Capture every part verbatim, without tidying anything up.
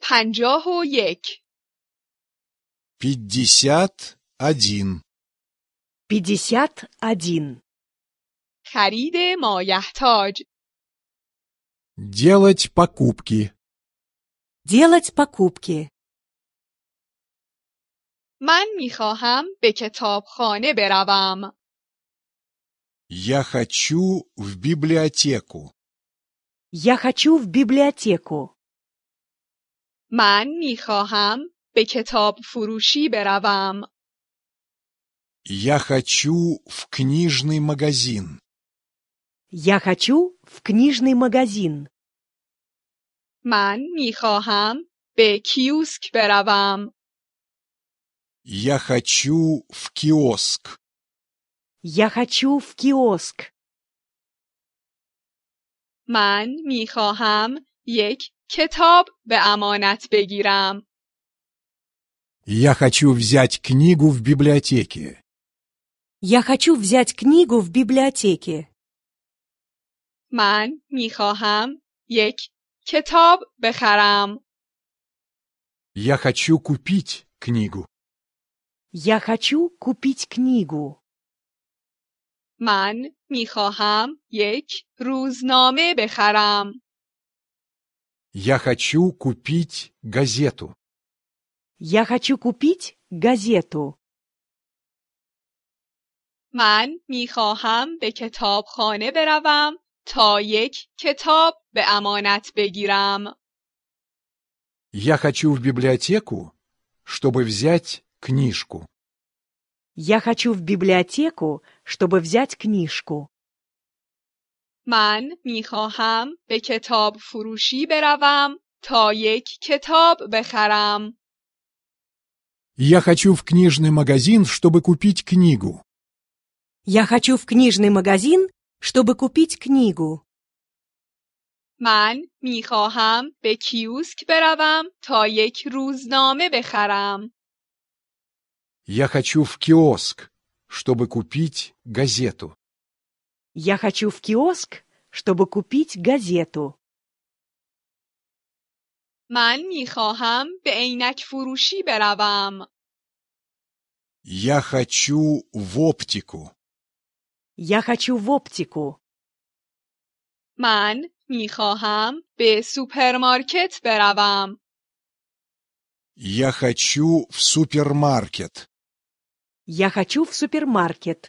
پنجاه و یک. пятьдесят один. пятьдесят один. خرید مایحتاج. Делать покупки. Делать покупки. من میخواهم به کتابخانه بروم. Я хочу в библиотеку. Я хочу в библиотеку. من میخواهم به کتاب فروشی بروم. Я хочу в книжный магазин. Я хочу в книжный магазин. من میخواهم به کیوسک بروم. Я хочу в киоск. Я хочу в киоск. من میخواهم یک کتاب به امانت بگیرم. Я хочу взять книгу в библиотеке. Я хочу взять книгу в библиотеке. من میخواهم یک کتاب بخرم. Я хочу купить книгу. Я хочу купить книгу. من میخواهم یک روزنامه بخرم. Я хочу купить газету. Я хочу купить газету. من میخواهم به کتابخانه بروم تا یک کتاب به امانت بگیرم. Я хочу в библиотеку, чтобы взять книжку. Я хочу в библиотеку, чтобы взять книжку. من میخواهم به کتاب فروشی بروم تا یک کتاب بخرم. Я хочу в книжный магазин, чтобы купить книгу. Я хочу в книжный магазин, чтобы купить книгу. من میخواهم به کیوسک بروم تا یک روزنامه بخرم. Я хочу в киоск, чтобы купить газету. Я хочу в киоск, чтобы купить газету. من میخواهم به عینک فروشی بروم. Я хочу в оптику. Я хочу в оптику. من میخواهم به سوپرمارکت بروم. Я хочу в супермаркет. Я хочу в супермаркет.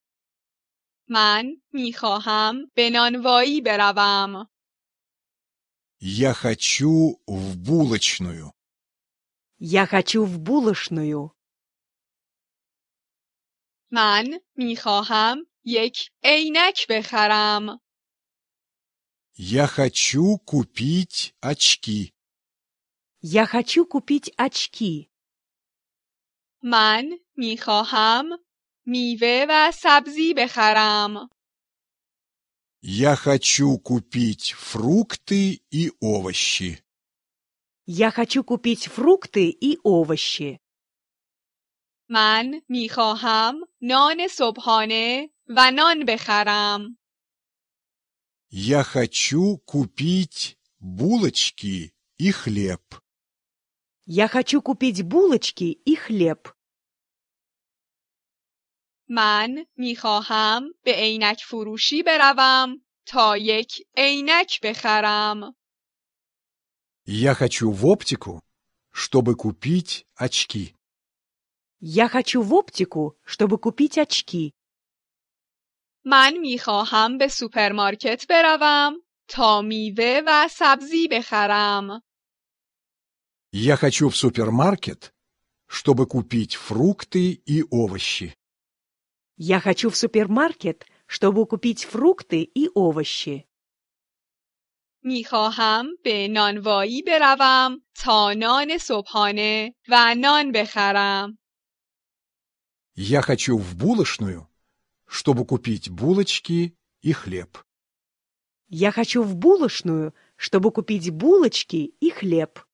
من میخواهم به نانوایی بروم. Я хочу в булочную. Я хочу в булочную. من میخواهم یک عینک بخرم. Я хочу купить очки. Я хочу купить очки. من میخواهم میوه و سبزی بخرم. Я хочу купить фрукты и овощи. Я хочу купить фрукты и овощи. من میخواهم نان صبحانه و نان بخرم. Я хочу купить булочки и хлеб. Я хочу купить булочки и хлеб. من میخواهم به عینک فروشی بروم تا یک عینک بخرم. Я хочу в оптику, чтобы купить очки. Я хочу в оптику, чтобы купить очки. من میخواهم به سوپرمارکت بروم تا میوه و سبزی بخرم. Я хочу в супермаркет, чтобы купить фрукты и овощи. Я хочу в супермаркет, чтобы купить фрукты и овощи. میخواهم به نانوایی بروم تا نان صبحانه و نان بخرم. Я хочу в булочную, чтобы купить булочки и хлеб. Я хочу в булочную, чтобы купить булочки и хлеб.